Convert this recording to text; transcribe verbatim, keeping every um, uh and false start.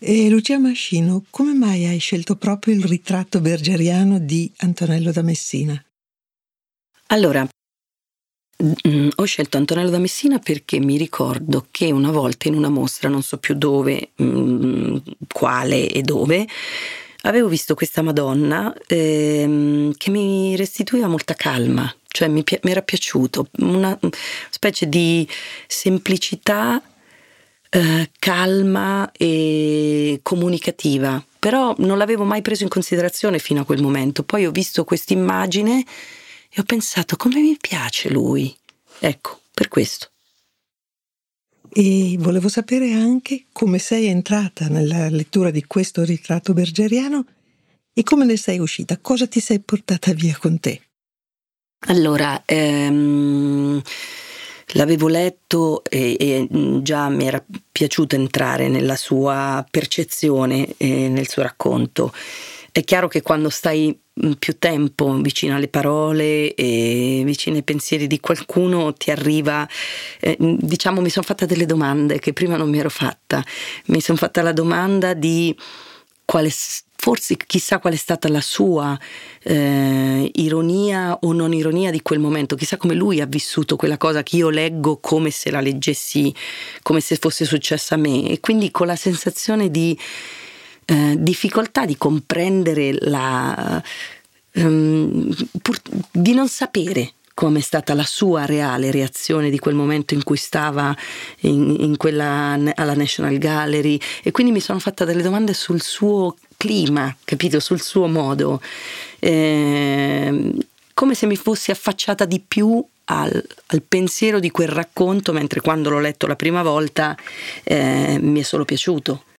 E Lucia Mascino, come mai hai scelto proprio il ritratto bergeriano di Antonello da Messina? Allora, mh, ho scelto Antonello da Messina perché mi ricordo che una volta in una mostra, non so più dove, mh, quale e dove, avevo visto questa Madonna ehm, che mi restituiva molta calma, cioè mi, pi- mi era piaciuto, una specie di semplicità, eh, calma e comunicativa, però non l'avevo mai preso in considerazione fino a quel momento. Poi ho visto quest'immagine e ho pensato come mi piace lui. Ecco, per questo. E volevo sapere anche come sei entrata nella lettura di questo ritratto bergeriano e come ne sei uscita, cosa ti sei portata via con te? Allora, ehm, l'avevo letto e, e già mi era piaciuto entrare nella sua percezione e nel suo racconto. È chiaro che quando stai più tempo vicino alle parole e vicino ai pensieri di qualcuno ti arriva, eh, diciamo, mi sono fatta delle domande che prima non mi ero fatta. Mi sono fatta la domanda di quale, forse chissà qual è stata la sua eh, ironia o non ironia di quel momento, chissà come lui ha vissuto quella cosa che io leggo come se la leggessi, come se fosse successa a me, e quindi con la sensazione di eh, difficoltà di comprendere la um, pur, di non sapere come è stata la sua reale reazione di quel momento in cui stava in, in quella, alla National Gallery, e quindi mi sono fatta delle domande sul suo clima, capito? Sul suo modo, eh, come se mi fossi affacciata di più al, al pensiero di quel racconto, mentre quando l'ho letto la prima volta eh, mi è solo piaciuto.